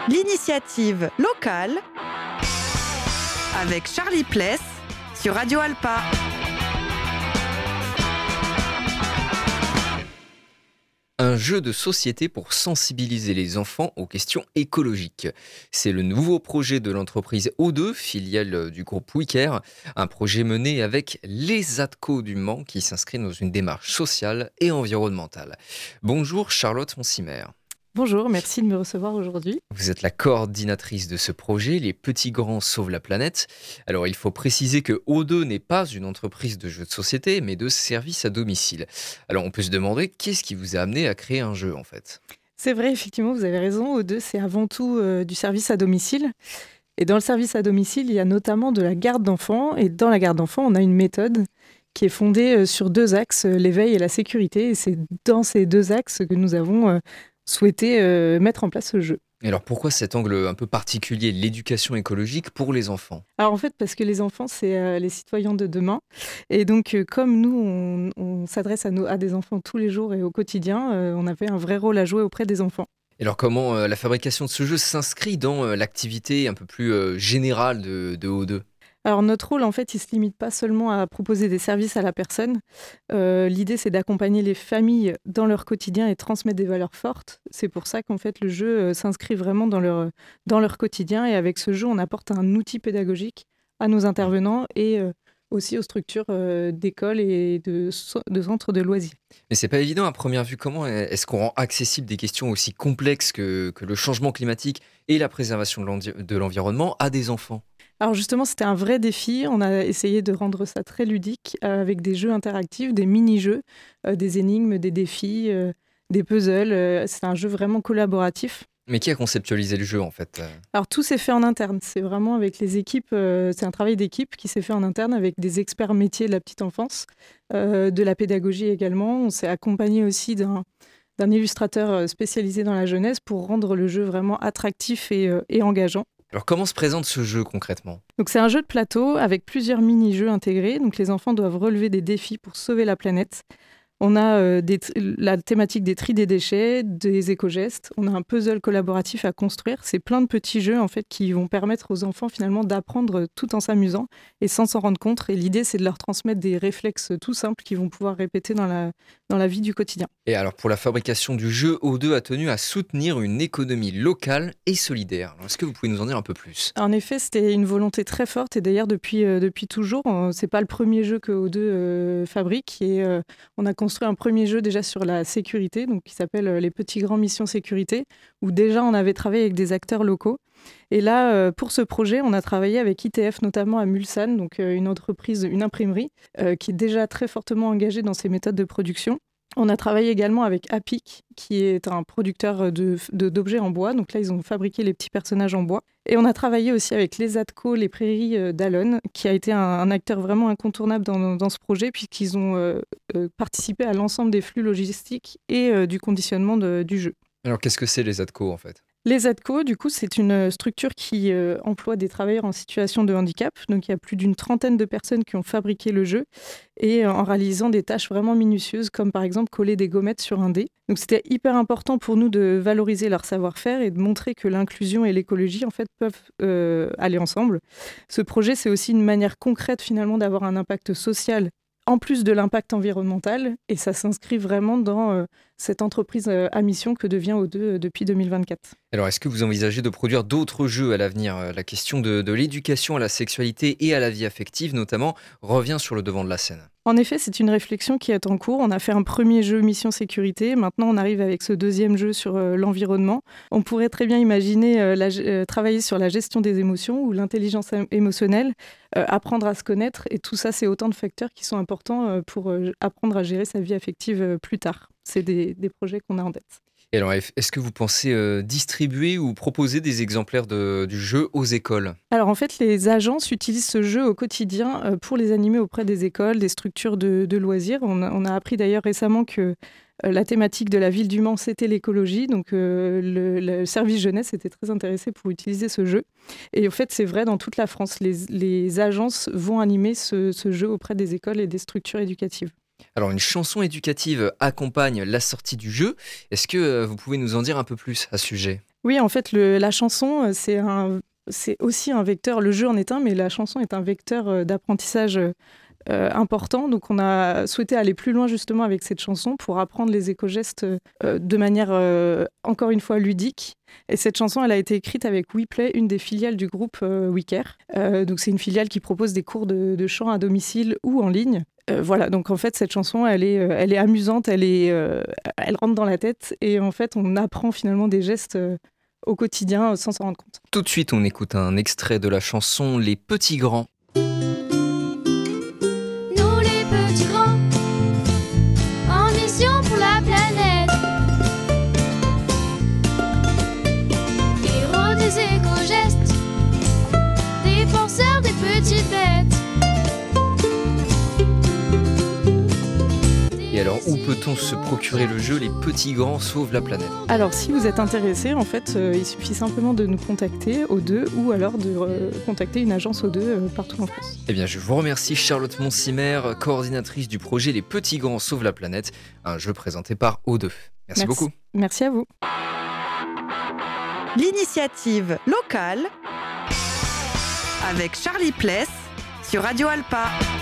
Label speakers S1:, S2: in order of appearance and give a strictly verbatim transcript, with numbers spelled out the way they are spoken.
S1: L'initiative locale avec Charlie Pless sur Radio Alpa.
S2: Un jeu de société pour sensibiliser les enfants aux questions écologiques. C'est le nouveau projet de l'entreprise O deux, filiale du groupe Wicker, un projet mené avec les A D C O du Mans qui s'inscrit dans une démarche sociale et environnementale. Bonjour Charlotte Monsimer.
S3: Bonjour, merci de me recevoir aujourd'hui.
S2: Vous êtes la coordinatrice de ce projet, Les Petits Grands Sauvent la Planète. Alors il faut préciser que O deux n'est pas une entreprise de jeux de société, mais de services à domicile. Alors on peut se demander, qu'est-ce qui vous a amené à créer un jeu en fait ?
S3: C'est vrai, effectivement, vous avez raison. O deux, c'est avant tout euh, du service à domicile. Et dans le service à domicile, il y a notamment de la garde d'enfants. Et dans la garde d'enfants, on a une méthode qui est fondée sur deux axes, l'éveil et la sécurité. Et c'est dans ces deux axes que nous avons euh, souhaité euh, mettre en place ce jeu.
S2: Et alors pourquoi cet angle un peu particulier, l'éducation écologique pour les enfants ?
S3: Alors en fait, parce que les enfants, c'est euh, les citoyens de demain. Et donc, euh, comme nous, on, on s'adresse à, nos, à des enfants tous les jours et au quotidien, euh, on avait un vrai rôle à jouer auprès des enfants.
S2: Et alors comment euh, la fabrication de ce jeu s'inscrit dans euh, l'activité un peu plus euh, générale de, de O deux ?
S3: Alors notre rôle, en fait, il ne se limite pas seulement à proposer des services à la personne. Euh, l'idée, c'est d'accompagner les familles dans leur quotidien et transmettre des valeurs fortes. C'est pour ça qu'en fait, le jeu euh, s'inscrit vraiment dans leur, dans leur quotidien. Et avec ce jeu, on apporte un outil pédagogique à nos intervenants et euh, aussi aux structures euh, d'écoles et de, de centres de loisirs.
S2: Mais c'est pas évident à première vue. Comment est-ce qu'on rend accessible des questions aussi complexes que, que le changement climatique et la préservation de, l'envi- de l'environnement à des enfants ?
S3: Alors justement, c'était un vrai défi. On a essayé de rendre ça très ludique euh, avec des jeux interactifs, des mini-jeux, euh, des énigmes, des défis, euh, des puzzles. Euh, c'est un jeu vraiment collaboratif.
S2: Mais qui a conceptualisé le jeu en fait ?
S3: Alors tout s'est fait en interne. C'est vraiment avec les équipes. Euh, c'est un travail d'équipe qui s'est fait en interne avec des experts métiers de la petite enfance, euh, de la pédagogie également. On s'est accompagné aussi d'un, d'un illustrateur spécialisé dans la jeunesse pour rendre le jeu vraiment attractif et, euh, et engageant.
S2: Alors comment se présente ce jeu concrètement ?
S3: Donc c'est un jeu de plateau avec plusieurs mini-jeux intégrés. Donc les enfants doivent relever des défis pour sauver la planète. On a euh, des t- la thématique des tri des déchets, des éco-gestes. On a un puzzle collaboratif à construire. C'est plein de petits jeux en fait qui vont permettre aux enfants finalement d'apprendre tout en s'amusant et sans s'en rendre compte. Et l'idée, c'est de leur transmettre des réflexes tout simples qu'ils vont pouvoir répéter dans la, dans la vie du quotidien.
S2: Et alors pour la fabrication du jeu, O deux a tenu à soutenir une économie locale et solidaire. Alors, est-ce que vous pouvez nous en dire un peu plus ?
S3: En effet, c'était une volonté très forte et d'ailleurs depuis, euh, depuis toujours, euh, c'est pas le premier jeu que O deux euh, fabrique et euh, on a construit un premier jeu déjà sur la sécurité, donc qui s'appelle euh, Les Petits Grands Missions Sécurité, où déjà on avait travaillé avec des acteurs locaux. Et là, euh, pour ce projet, on a travaillé avec I T F, notamment à Mulsanne, donc euh, une entreprise, une imprimerie, euh, qui est déjà très fortement engagée dans ses méthodes de production. On a travaillé également avec Apic, qui est un producteur de, de, d'objets en bois. Donc là, ils ont fabriqué les petits personnages en bois. Et on a travaillé aussi avec les A D C O, les Prairies d'Allonne, qui a été un, un acteur vraiment incontournable dans, dans ce projet, puisqu'ils ont euh, euh, participé à l'ensemble des flux logistiques et euh, du conditionnement de, du jeu.
S2: Alors qu'est-ce que c'est les A D C O en fait ?
S3: Les A D C O, du coup, c'est une structure qui euh, emploie des travailleurs en situation de handicap. Donc, il y a plus d'une trentaine de personnes qui ont fabriqué le jeu et euh, en réalisant des tâches vraiment minutieuses, comme par exemple coller des gommettes sur un dé. Donc, c'était hyper important pour nous de valoriser leur savoir-faire et de montrer que l'inclusion et l'écologie, en fait, peuvent euh, aller ensemble. Ce projet, c'est aussi une manière concrète, finalement, d'avoir un impact social en plus de l'impact environnemental, et ça s'inscrit vraiment dans euh, cette entreprise euh, à mission que devient O deux euh, depuis deux mille vingt-quatre.
S2: Alors, est-ce que vous envisagez de produire d'autres jeux à l'avenir ? La question de, de l'éducation à la sexualité et à la vie affective, notamment, revient sur le devant de la scène.
S3: En effet, c'est une réflexion qui est en cours. On a fait un premier jeu Mission Sécurité. Maintenant, on arrive avec ce deuxième jeu sur euh, l'environnement. On pourrait très bien imaginer euh, la, euh, travailler sur la gestion des émotions ou l'intelligence émotionnelle, euh, apprendre à se connaître. Et tout ça, c'est autant de facteurs qui sont importants euh, pour euh, apprendre à gérer sa vie affective euh, plus tard. C'est des, des projets qu'on a en tête.
S2: Et alors, est-ce que vous pensez euh, distribuer ou proposer des exemplaires de, du jeu aux écoles ?
S3: Alors en fait, les agences utilisent ce jeu au quotidien euh, pour les animer auprès des écoles, des structures de, de loisirs. On a, on a appris d'ailleurs récemment que euh, la thématique de la ville du Mans, c'était l'écologie. Donc euh, le, le service jeunesse était très intéressé pour utiliser ce jeu. Et en fait, c'est vrai dans toute la France. Les, les agences vont animer ce, ce jeu auprès des écoles et des structures éducatives.
S2: Alors, une chanson éducative accompagne la sortie du jeu. Est-ce que euh, vous pouvez nous en dire un peu plus à ce sujet ?
S3: Oui, en fait, le, la chanson, c'est, un, c'est aussi un vecteur, le jeu en est un, mais la chanson est un vecteur d'apprentissage euh, important. Donc, on a souhaité aller plus loin justement avec cette chanson pour apprendre les éco-gestes euh, de manière, euh, encore une fois, ludique. Et cette chanson, elle a été écrite avec WePlay, une des filiales du groupe euh, WeCare. Euh, donc, c'est une filiale qui propose des cours de, de chant à domicile ou en ligne. Euh, voilà, donc en fait, cette chanson, elle est, euh, elle est amusante, elle, est, euh, elle rentre dans la tête et en fait, on apprend finalement des gestes euh, au quotidien euh, sans s'en rendre compte.
S2: Tout de suite, on écoute un extrait de la chanson Les Petits Grands.
S4: Nous les petits grands, en mission pour la planète, héros des éco-gestes, défenseurs des petites bêtes.
S2: Et alors, où peut-on se procurer le jeu Les Petits Grands sauvent la planète ?
S3: Alors, si vous êtes intéressé, en fait, euh, il suffit simplement de nous contacter O deux ou alors de euh, contacter une agence O deux euh, partout en France.
S2: Eh bien, je vous remercie Charlotte Monsimer, coordinatrice du projet Les Petits Grands sauvent la planète, un jeu présenté par O deux. Merci, Merci beaucoup.
S3: Merci à vous.
S1: L'initiative locale avec Charlie Pless sur Radio Alpa.